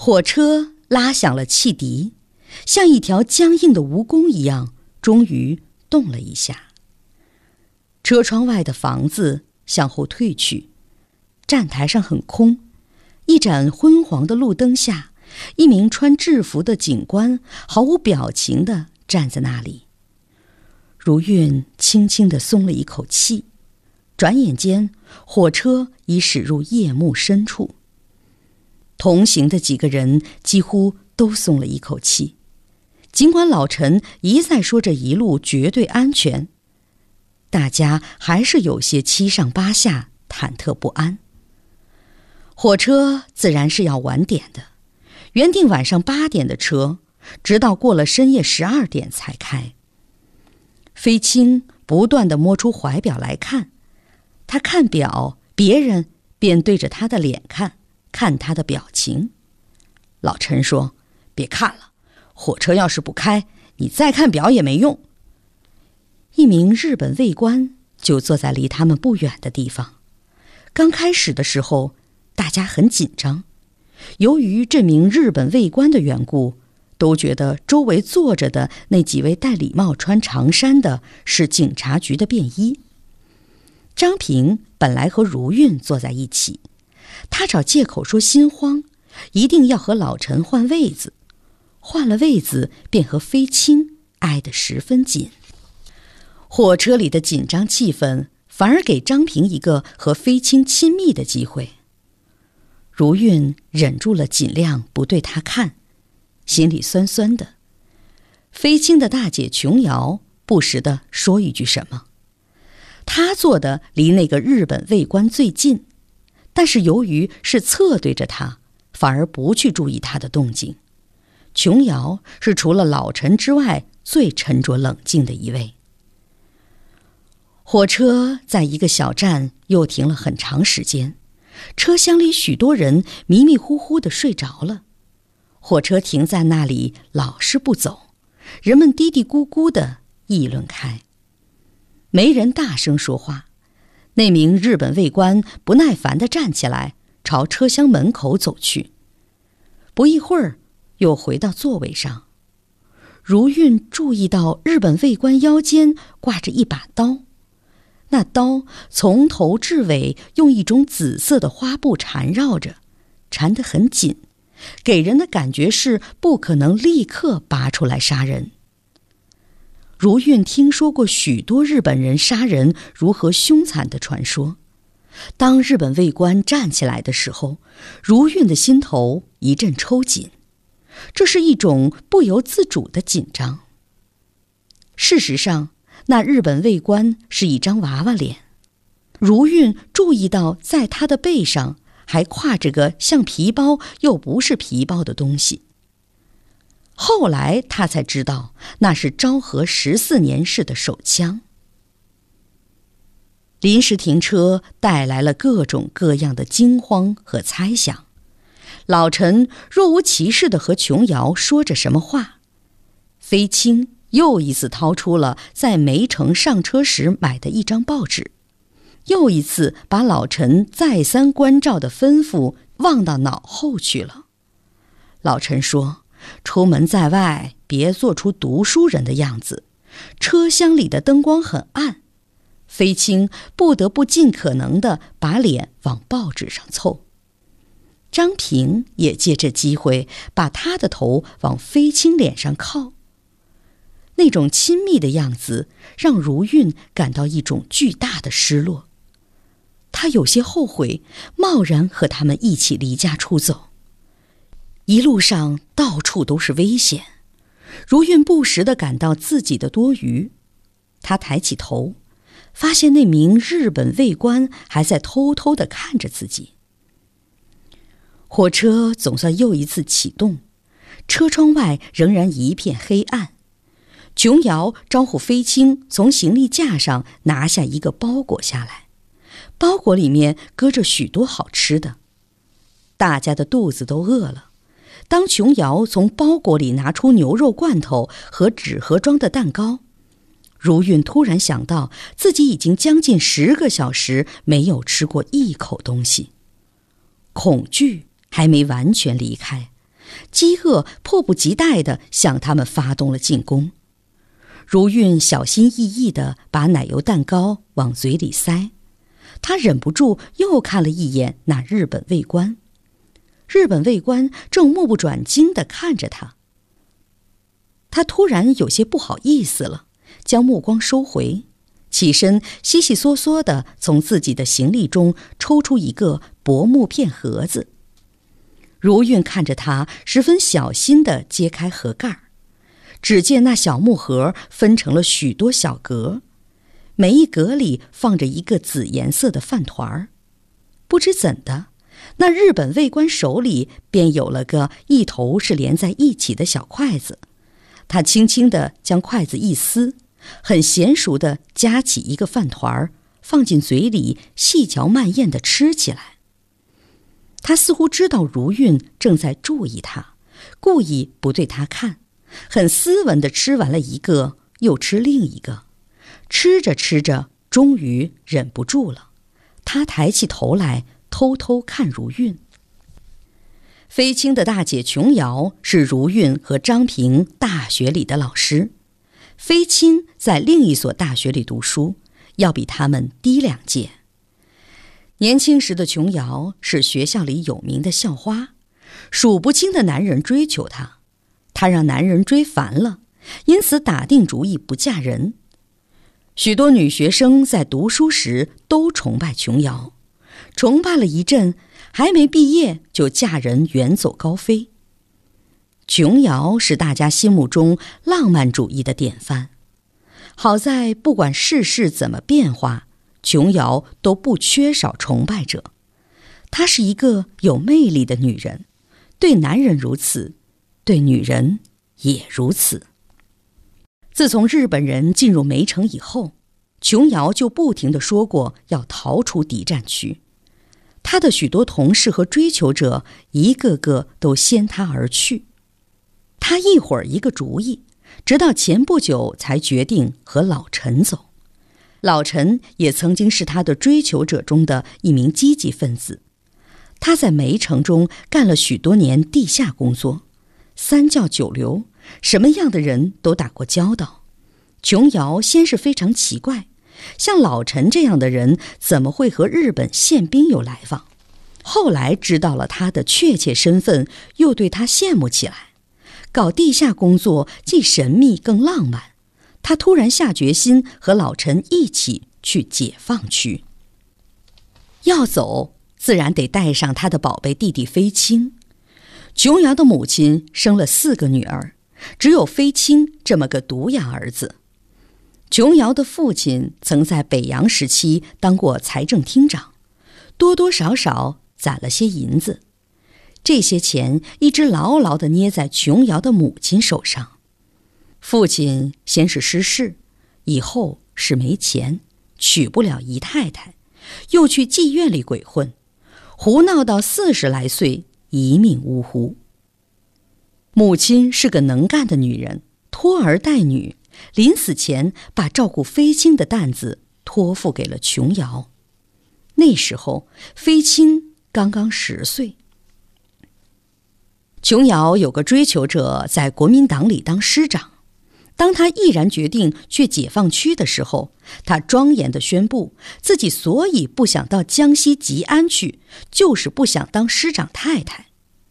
火车拉响了汽笛，像一条僵硬的蜈蚣一样，终于动了一下。车窗外的房子向后退去，站台上很空，一盏昏黄的路灯下，一名穿制服的警官毫无表情地站在那里。如韵轻轻地松了一口气，转眼间火车已驶入夜幕深处。同行的几个人几乎都松了一口气，尽管老陈一再说着一路绝对安全，大家还是有些七上八下，忐忑不安。火车自然是要晚点的，原定晚上8点的车，直到过了深夜12点才开。飞青不断地摸出怀表来看，他看表，别人便对着他的脸看，看他的表情。老陈说：“别看了，火车要是不开，你再看表也没用。”一名日本卫官就坐在离他们不远的地方。刚开始的时候，大家很紧张，由于这名日本卫官的缘故，都觉得周围坐着的那几位戴礼帽穿长衫的是警察局的便衣。张平本来和如韵坐在一起，他找借口说心慌，一定要和老陈换位子，换了位子便和飞青挨得十分紧。火车里的紧张气氛反而给张平一个和飞青亲密的机会。如韵忍住了尽量不对他看，心里酸酸的。飞青的大姐琼瑶不时地说一句什么，她坐的离那个日本卫官最近，但是由于是侧对着他，反而不去注意他的动静。琼瑶是除了老陈之外最沉着冷静的一位。火车在一个小站又停了很长时间，车厢里许多人迷迷糊糊地睡着了。火车停在那里老是不走，人们嘀嘀咕咕地议论开。没人大声说话，那名日本卫官不耐烦地站起来，朝车厢门口走去。不一会儿，又回到座位上。如韵注意到日本卫官腰间挂着一把刀，那刀从头至尾用一种紫色的花布缠绕着，缠得很紧，给人的感觉是不可能立刻拔出来杀人。如韵听说过许多日本人杀人如何凶残的传说。当日本卫官站起来的时候，如韵的心头一阵抽紧，这是一种不由自主的紧张。事实上，那日本卫官是一张娃娃脸，如韵注意到在他的背上还挎着个像皮包又不是皮包的东西。后来他才知道，那是昭和14年式的手枪。临时停车带来了各种各样的惊慌和猜想。老陈若无其事地和琼瑶说着什么话，飞青又一次掏出了在梅城上车时买的一张报纸，又一次把老陈再三关照的吩咐忘到脑后去了。老陈说，出门在外别做出读书人的样子，车厢里的灯光很暗。飞青不得不尽可能地把脸往报纸上凑。张平也借这机会把他的头往飞青脸上靠。那种亲密的样子让如韵感到一种巨大的失落。他有些后悔贸然和他们一起离家出走。一路上到处都是危险，如韵不时地感到自己的多余。他抬起头，发现那名日本卫官还在偷偷地看着自己。火车总算又一次启动，车窗外仍然一片黑暗。琼瑶招呼飞青从行李架上拿下一个包裹下来，包裹里面搁着许多好吃的。大家的肚子都饿了。当琼瑶从包裹里拿出牛肉罐头和纸盒装的蛋糕，如韵突然想到自己已经将近10个小时没有吃过一口东西。恐惧还没完全离开， 饥饿迫不及待地向他们发动了进攻。如韵小心翼翼地把奶油蛋糕往嘴里塞，她忍不住又看了一眼那日本卫官。日本卫官正目不转睛地看着她，她突然有些不好意思了，将目光收回，起身悉悉嗦嗦地从自己的行李中抽出一个薄木片盒子。如韵看着她十分小心地揭开盒盖，只见那小木盒分成了许多小格，每一格里放着一个紫颜色的饭团儿。不知怎的，那日本卫官手里便有了个一头是连在一起的小筷子，他轻轻地将筷子一撕，很娴熟地夹起一个饭团儿，放进嘴里细嚼慢咽地吃起来。他似乎知道如韵正在注意他，故意不对他看，很斯文地吃完了一个，又吃另一个。吃着吃着，终于忍不住了，他抬起头来偷偷看如韵。飞青的大姐琼瑶是如韵和张平大学里的老师，飞青在另一所大学里读书，要比他们低2届。年轻时的琼瑶是学校里有名的校花，数不清的男人追求她，她让男人追烦了，因此打定主意不嫁人。许多女学生在读书时都崇拜琼瑶，崇拜了一阵，还没毕业就嫁人远走高飞。琼瑶是大家心目中浪漫主义的典范，好在不管世事怎么变化，琼瑶都不缺少崇拜者。她是一个有魅力的女人，对男人如此，对女人也如此。自从日本人进入梅城以后，琼瑶就不停地说过要逃出敌占区。她的许多同事和追求者一个个都先她而去。她一会儿一个主意，直到前不久才决定和老陈走。老陈也曾经是她的追求者中的一名积极分子。他在梅城中干了许多年地下工作，三教九流，什么样的人都打过交道。琼瑶先是非常奇怪，像老陈这样的人怎么会和日本宪兵有来往？后来知道了他的确切身份，又对他羡慕起来。搞地下工作既神秘更浪漫，他突然下决心和老陈一起去解放区。要走，自然得带上他的宝贝弟弟飞青。琼瑶的母亲生了4个女儿，只有飞青这么个独养儿子。琼瑶的父亲曾在北洋时期当过财政厅长，多多少少攒了些银子，这些钱一直牢牢地捏在琼瑶的母亲手上。父亲先是失势，以后是没钱，娶不了姨太太，又去妓院里鬼混，胡闹到40来岁，一命呜呼。母亲是个能干的女人，托儿带女，临死前把照顾飞青的担子托付给了琼瑶。那时候飞青刚刚10岁。琼瑶有个追求者在国民党里当师长，当他毅然决定去解放区的时候，他庄严地宣布自己所以不想到江西吉安去，就是不想当师长太太。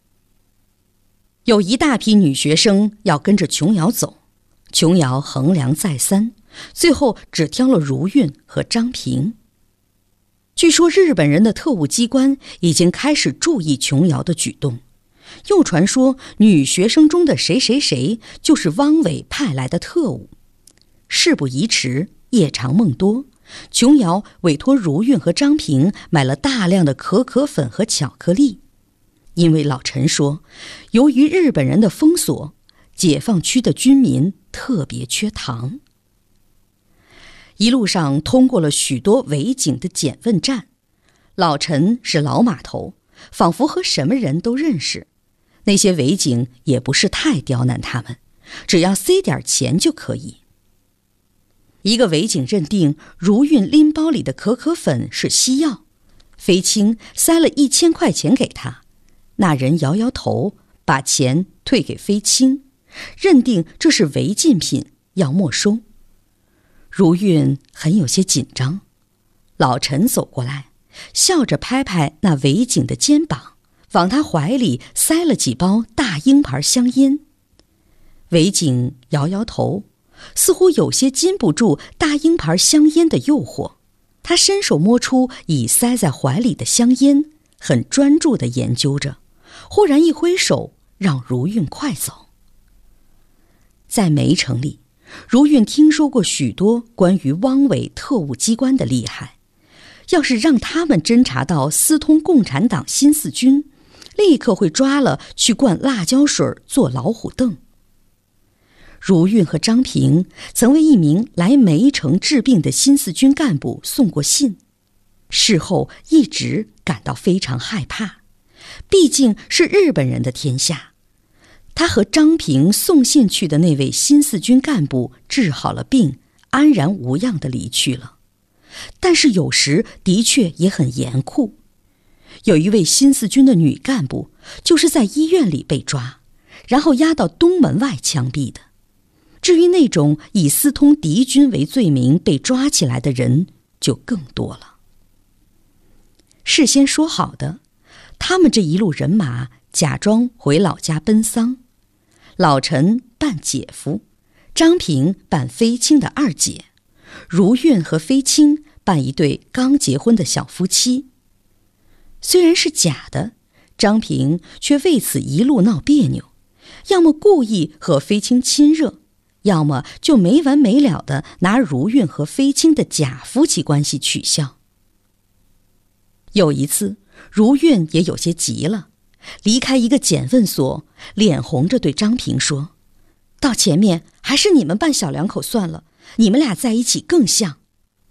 有一大批女学生要跟着琼瑶走，琼瑶衡量再三，最后只挑了如韵和张平。据说日本人的特务机关已经开始注意琼瑶的举动，又传说女学生中的谁谁谁就是汪伪派来的特务。事不宜迟，夜长梦多，琼瑶委托如韵和张平买了大量的可可粉和巧克力。因为老陈说，由于日本人的封锁，解放区的军民特别缺糖。一路上通过了许多伪警的检问站，老陈是老码头，仿佛和什么人都认识。那些伪警也不是太刁难他们，只要塞点钱就可以。一个伪警认定如韵拎包里的可可粉是西药，飞青塞了1000块钱给他，那人摇摇头， 把钱退给飞青，认定这是违禁品，要没收。如韵很有些紧张，老陈走过来，笑着拍拍那韦景的肩膀，往他怀里塞了几包大鹰牌香烟。韦景摇摇头，似乎有些禁不住大鹰牌香烟的诱惑。他伸手摸出已塞在怀里的香烟，很专注地研究着，忽然一挥手，让如韵快走。在梅城里，如韵听说过许多关于汪伪特务机关的厉害，要是让他们侦查到私通共产党新四军，立刻会抓了去灌辣椒水做老虎凳。如韵和张平曾为一名来梅城治病的新四军干部送过信，事后一直感到非常害怕，毕竟是日本人的天下。他和张平送信去的那位新四军干部治好了病，安然无恙地离去了。但是有时的确也很严酷。有一位新四军的女干部就是在医院里被抓，然后押到东门外枪毙的。至于那种以私通敌军为罪名被抓起来的人就更多了。事先说好的，他们这一路人马假装回老家奔丧，老陈扮姐夫，张平扮飞青的二姐，如韵和飞青扮一对刚结婚的小夫妻。虽然是假的，张平却为此一路闹别扭，要么故意和飞青亲热，要么就没完没了地拿如韵和飞青的假夫妻关系取笑。有一次，如韵也有些急了，离开一个检问所，脸红着对张平说：“到前面还是你们扮小两口算了，你们俩在一起更像。”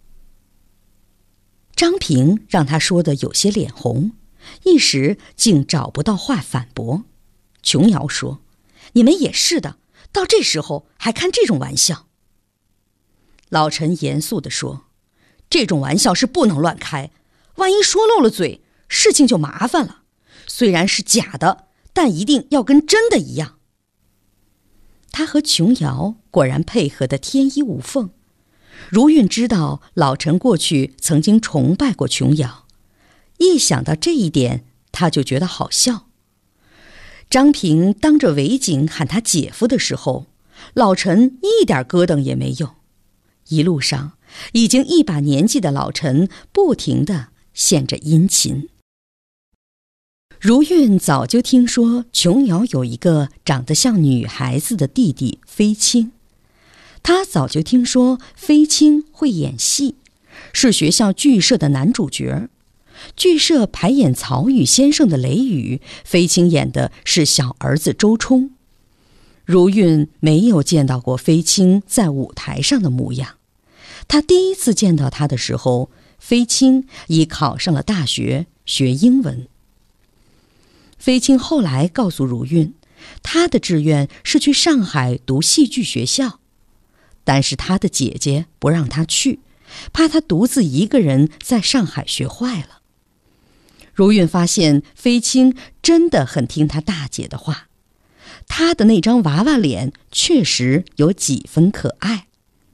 张平让他说的有些脸红，一时竟找不到话反驳。琼瑶说：“你们也是的，到这时候还开这种玩笑。”老陈严肃地说：“这种玩笑是不能乱开，万一说漏了嘴，事情就麻烦了。虽然是假的，但一定要跟真的一样。”他和琼瑶果然配合得天衣无缝。如韵知道老陈过去曾经崇拜过琼瑶，一想到这一点，他就觉得好笑。张平当着韦景喊他姐夫的时候，老陈一点咯噔也没有。一路上，已经一把年纪的老陈不停地献着殷勤。如韵早就听说琼瑶有一个长得像女孩子的弟弟飞青，她早就听说飞青会演戏，是学校剧社的男主角。剧社排演曹禺先生的《雷雨》，飞青演的是小儿子周冲。如韵没有见到过飞青在舞台上的模样，她第一次见到他的时候，飞青已考上了大学，学英文。飞青后来告诉如韵，他的志愿是去上海读戏剧学校，但是他的姐姐不让他去，怕他独自一个人在上海学坏了。如韵发现飞青真的很听他大姐的话，他的那张娃娃脸确实有几分可爱。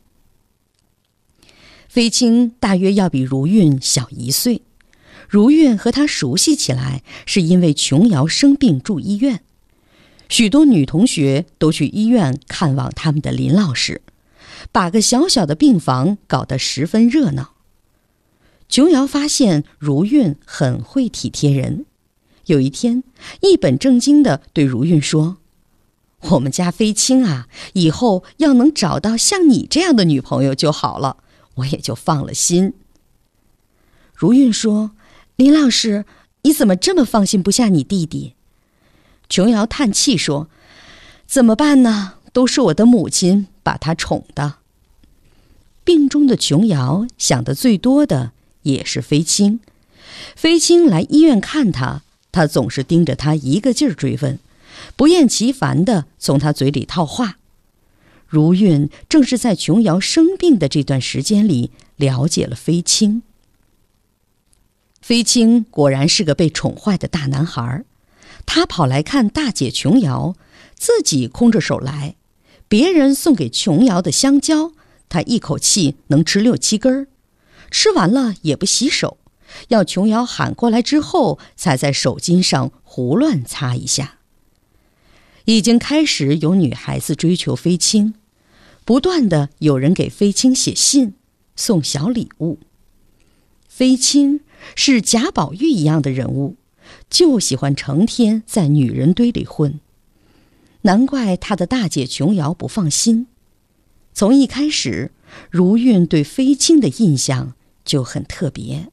飞青大约要比如韵小1岁，如韵和他熟悉起来是因为琼瑶生病住医院，许多女同学都去医院看望他们的林老师，把个小小的病房搞得十分热闹。琼瑶发现如韵很会体贴人，有一天一本正经地对如韵说：“我们家飞青啊，以后要能找到像你这样的女朋友就好了，我也就放了心。”如韵说：“林老师，你怎么这么放心不下你弟弟？”琼瑶叹气说：“怎么办呢？都是我的母亲把他宠的。”病中的琼瑶想的最多的也是飞青。飞青来医院看他，他总是盯着他一个劲儿追问，不厌其烦地从他嘴里套话。如韵正是在琼瑶生病的这段时间里了解了飞青。飞青果然是个被宠坏的大男孩， 他跑来看大姐琼瑶，自己空着手来，别人送给琼瑶的香蕉，他一口气能吃6、7根儿，吃完了也不洗手，要琼瑶喊过来之后，才在手巾上胡乱擦一下。已经开始有女孩子追求飞青，不断的有人给飞青写信，送小礼物。飞青是贾宝玉一样的人物，就喜欢成天在女人堆里混，难怪他的大姐琼瑶不放心。从一开始，如韵对飞青的印象就很特别。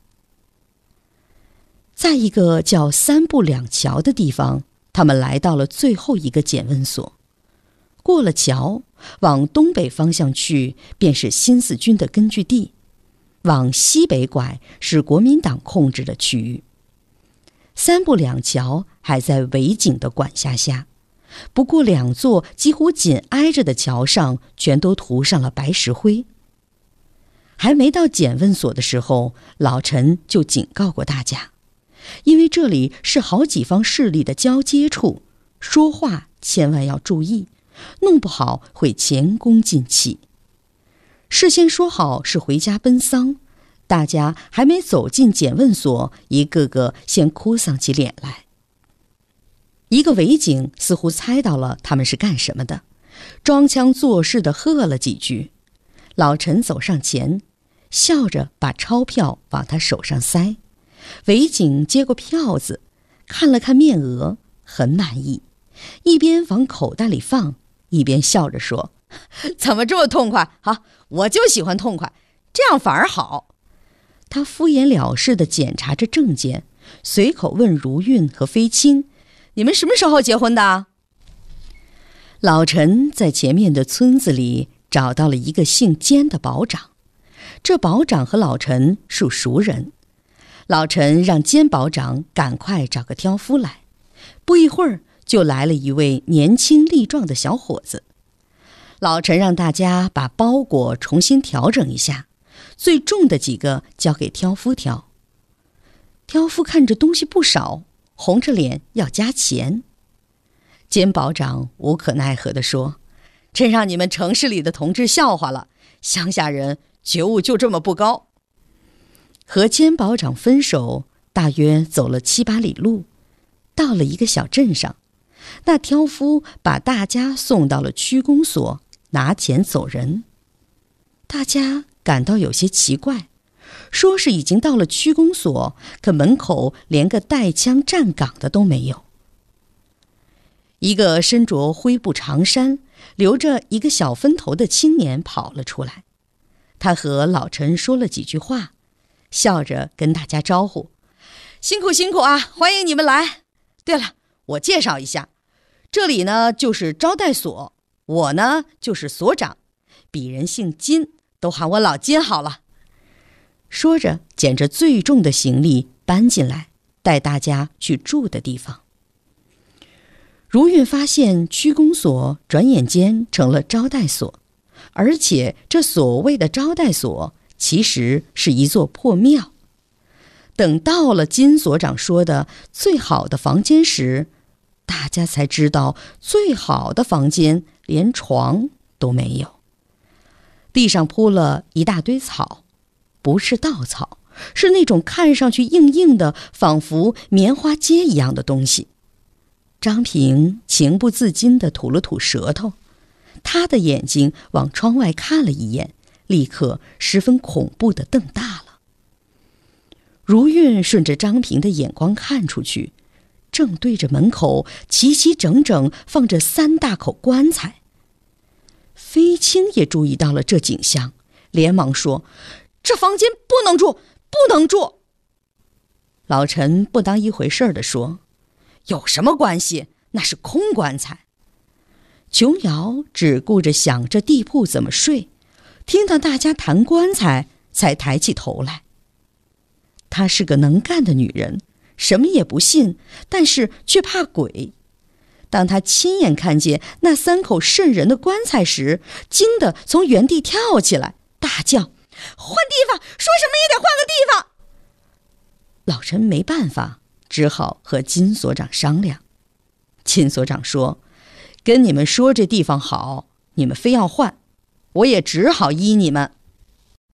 在一个叫三步两桥的地方，他们来到了最后一个检问所。过了桥，往东北方向去，便是新四军的根据地；往西北拐，是国民党控制的区域。三步两桥还在伪警的管辖下，不过2座几乎紧挨着的桥上全都涂上了白石灰。还没到检问所的时候，老陈就警告过大家，因为这里是好几方势力的交接处，说话千万要注意，弄不好会前功尽弃。事先说好是回家奔丧，大家还没走进检问所，一个个先哭丧起脸来。一个伪警似乎猜到了他们是干什么的，装腔作势地喝了几句。老陈走上前，笑着把钞票往他手上塞。伪警接过票子，看了看面额，很满意，一边往口袋里放，一边笑着说：“怎么这么痛快？好，我就喜欢痛快，这样反而好。”他敷衍了事地检查着证件，随口问如韵和飞青：“你们什么时候结婚的？”老陈在前面的村子里找到了一个姓坚的保长，这保长和老陈属熟人。老陈让坚保长赶快找个挑夫来，不一会儿就来了一位年轻力壮的小伙子。老陈让大家把包裹重新调整一下，最重的几个交给挑夫挑。挑夫看着东西不少，红着脸要加钱。坚保长无可奈何地说：“真让你们城市里的同志笑话了，乡下人觉悟就这么不高。”和坚保长分手，大约走了7、8里路，到了一个小镇上，那挑夫把大家送到了区公所，拿钱走人。大家感到有些奇怪，说是已经到了区公所，可门口连个带枪站岗的都没有。一个身着灰布长衫，留着一个小分头的青年跑了出来，他和老陈说了几句话，笑着跟大家招呼：“辛苦辛苦啊，欢迎你们来。对了，我介绍一下，这里呢就是招待所，我呢就是所长，鄙人姓金，都喊我老金好了。”说着捡着最重的行李搬进来，带大家去住的地方。如韵发现区公所转眼间成了招待所，而且这所谓的招待所其实是一座破庙。等到了金所长说的最好的房间时，大家才知道最好的房间连床都没有。地上铺了一大堆草，不是稻草，是那种看上去硬硬的，仿佛棉花秸一样的东西。张平情不自禁地吐了吐舌头，他的眼睛往窗外看了一眼，立刻十分恐怖地瞪大了。如韵顺着张平的眼光看出去，正对着门口齐齐整整放着3大口棺材。飞青也注意到了这景象，连忙说：“这房间不能住，不能住！”老陈不当一回事地说：“有什么关系？那是空棺材。”琼瑶只顾着想着地铺怎么睡，听到大家谈棺材，才抬起头来。她是个能干的女人，什么也不信，但是却怕鬼。当她亲眼看见那3口瘆人的棺材时，惊得从原地跳起来，大叫：“换地方！说什么也得换个地方！”老陈没办法，只好和金所长商量。 金所长说：“跟你们说这地方好，你们非要换，我也只好依你们。”